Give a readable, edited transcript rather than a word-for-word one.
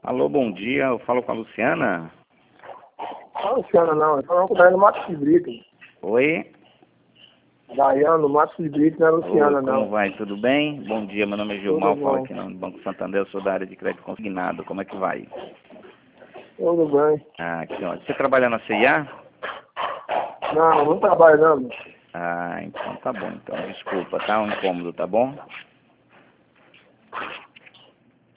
Alô, bom dia. Eu falo com a Luciana. Não, Luciana, não. Eu falo com o Daiane Matos de Brito. Oi. Daiane Matos de Brito, não é Luciana, Oi, como não. vai? Tudo bem? Bom dia, meu nome é Gilmar, Tudo eu falo bom. aqui no Banco Santander, eu sou da área de crédito consignado. Como é que vai? Tudo bem. Ah, que ótimo. Você trabalha na CIA? Não, não trabalho, não. Ah, então tá bom. Então, desculpa, tá? Um incômodo, tá bom?